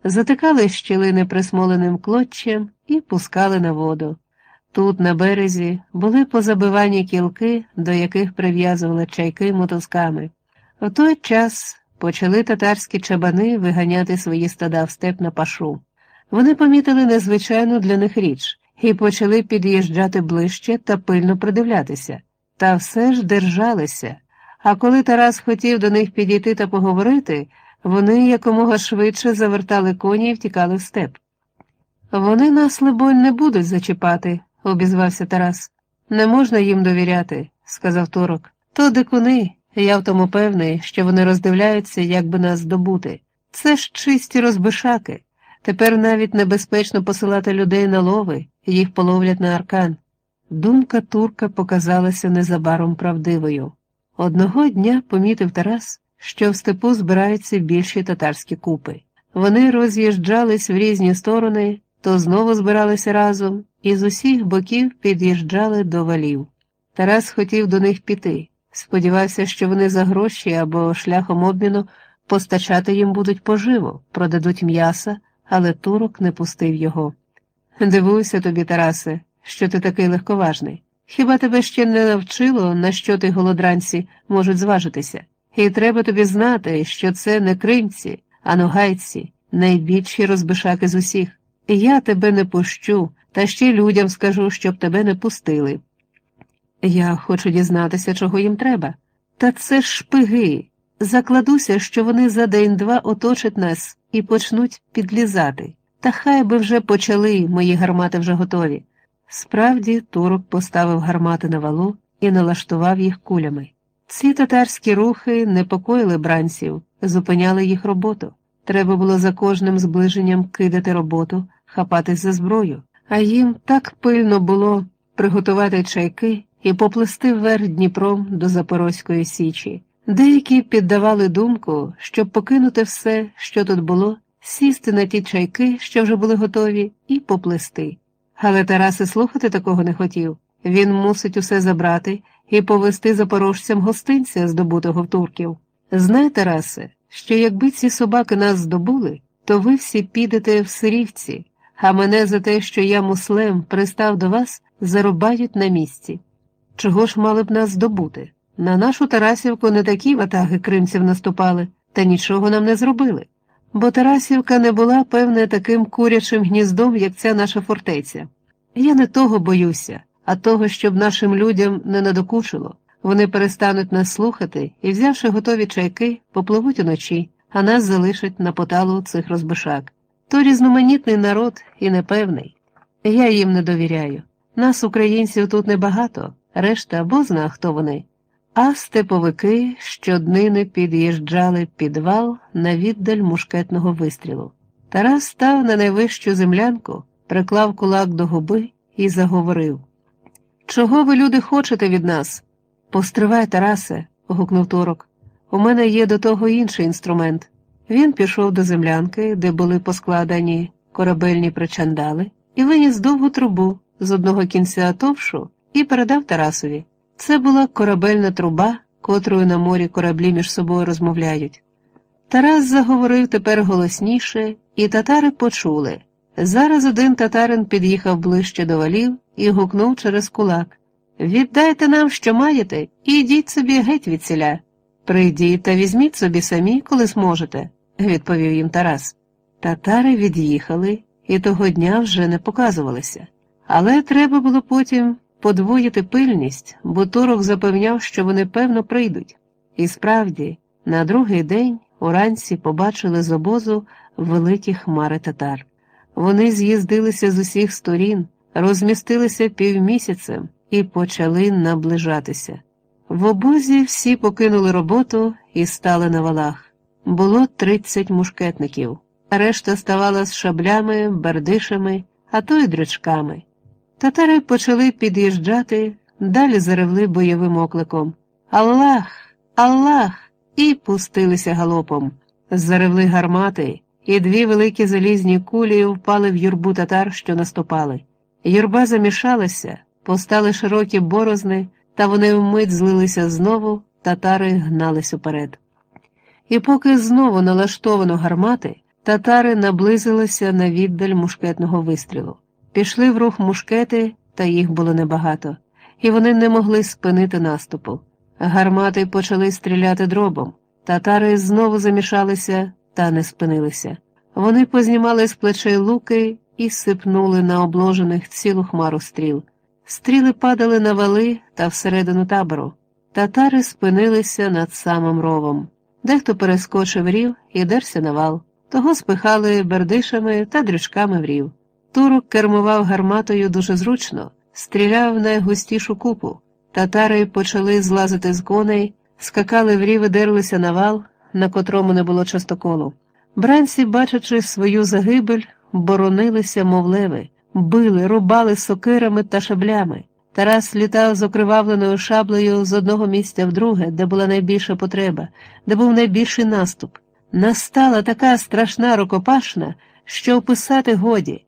затикали щілини присмоленим клоччям і пускали на воду. Тут, на березі, були позабивані кілки, до яких прив'язували чайки мотузками. В той час почали татарські чабани виганяти свої стада в степ на пашу. Вони помітили незвичайну для них річ і почали під'їжджати ближче та пильно придивлятися. Та все ж держалися, а коли Тарас хотів до них підійти та поговорити, вони якомога швидше завертали коні і втікали в степ. «Вони нас, либонь, не будуть зачіпати», – обізвався Тарас. «Не можна їм довіряти», – сказав Турок. «То дикуни, я в тому певний, що вони роздивляються, як би нас здобути. Це ж чисті розбишаки. Тепер навіть небезпечно посилати людей на лови, їх половлять на аркан». Думка турка показалася незабаром правдивою. Одного дня помітив Тарас, що в степу збираються більші татарські купи. Вони роз'їжджались в різні сторони, то знову збиралися разом і з усіх боків під'їжджали до валів. Тарас хотів до них піти, сподівався, що вони за гроші або шляхом обміну постачати їм будуть поживу, продадуть м'яса, але турок не пустив його. «Дивуюся тобі, Тарасе, що ти такий легковажний. Хіба тебе ще не навчило, на що ти голодранці можуть зважитися? І треба тобі знати, що це не кримці, а ногайці, найбільші розбишаки з усіх. Я тебе не пущу, та ще людям скажу, щоб тебе не пустили». «Я хочу дізнатися, чого їм треба». «Та це ж шпиги. Закладуся, що вони за день-два оточать нас і почнуть підлізати. Та хай би вже почали, мої гармати вже готові». Справді, турок поставив гармати на валу і налаштував їх кулями. Ці татарські рухи непокоїли бранців, зупиняли їх роботу. Треба було за кожним зближенням кидати роботу, хапатись за зброю. А їм так пильно було приготувати чайки і поплисти вверх Дніпром до Запорозької Січі. Деякі піддавали думку, щоб покинути все, що тут було, сісти на ті чайки, що вже були готові, і поплисти. Але Тарас і слухати такого не хотів. Він мусить усе забрати і повести запорожцям гостинця, здобутого в турків. Знай, Тарасе, що якби ці собаки нас здобули, то ви всі підете в Сирівці, а мене за те, що я муслем пристав до вас, зарубають на місці. Чого ж мали б нас здобути? На нашу Тарасівку не такі ватаги кримців наступали, та нічого нам не зробили. Бо Тарасівка не була, певне, таким курячим гніздом, як ця наша фортеця. Я не того боюся, а того, щоб нашим людям не надокучило. Вони перестануть нас слухати і, взявши готові чайки, попливуть уночі, а нас залишать на поталу цих розбишак. То різноманітний народ і непевний. Я їм не довіряю. Нас, українців, тут небагато, решта бозна, хто вони. А степовики щоднини під'їжджали під вал на віддаль мушкетного вистрілу. Тарас став на найвищу землянку, приклав кулак до губи і заговорив. «Чого ви, люди, хочете від нас?» «Постривай, Тарасе», – гукнув турок. «У мене є до того інший інструмент». Він пішов до землянки, де були поскладені корабельні причандали, і виніс довгу трубу з одного кінця товшу і передав Тарасові. Це була корабельна труба, котрою на морі кораблі між собою розмовляють. Тарас заговорив тепер голосніше, і татари почули. Зараз один татарин під'їхав ближче до валів і гукнув через кулак. «Віддайте нам, що маєте, і йдіть собі геть відсіля». «Прийдіть та візьміть собі самі, коли зможете», – відповів їм Тарас. Татари від'їхали і того дня вже не показувалися. Але треба було потім подвоїти пильність, бо турок запевняв, що вони певно прийдуть. І справді, на другий день уранці побачили з обозу великі хмари татар. Вони з'їздилися з усіх сторін, розмістилися півмісяцем і почали наближатися. В обозі всі покинули роботу і стали на валах. Було 30 мушкетників, решта ставала з шаблями, бердишами, а то й дрючками. Татари почали під'їжджати, далі заревли бойовим окликом «Аллах! Аллах!» і пустилися галопом. Заревли гармати, і дві великі залізні кулі впали в юрбу татар, що наступали. Юрба замішалася, постали широкі борозни, та вони вмить злилися знову, татари гнались уперед. І поки знову налаштовано гармати, Татари наблизилися на віддаль мушкетного вистрілу. Пішли в рух мушкети, та їх було небагато, і вони не могли спинити наступу. Гармати почали стріляти дробом. Татари знову замішалися та не спинилися. Вони познімали з плечей луки і сипнули на обложених цілу хмару стріл. Стріли падали на вали та всередину табору. Татари спинилися над самим ровом. Дехто перескочив рів і дерся на вал. Того спихали бердишами та дрючками в рів. Турок кермував гарматою дуже зручно, стріляв в найгустішу купу. Татари почали злазити з коней, скакали в рів і дерлися на вал, на котрому не було частоколу. Бранці, бачачи свою загибель, боронилися, мов леви, били, рубали сокирами та шаблями. Тарас літав з окривавленою шаблею з одного місця в друге, де була найбільша потреба, де був найбільший наступ. Настала така страшна рукопашна, що описати годі.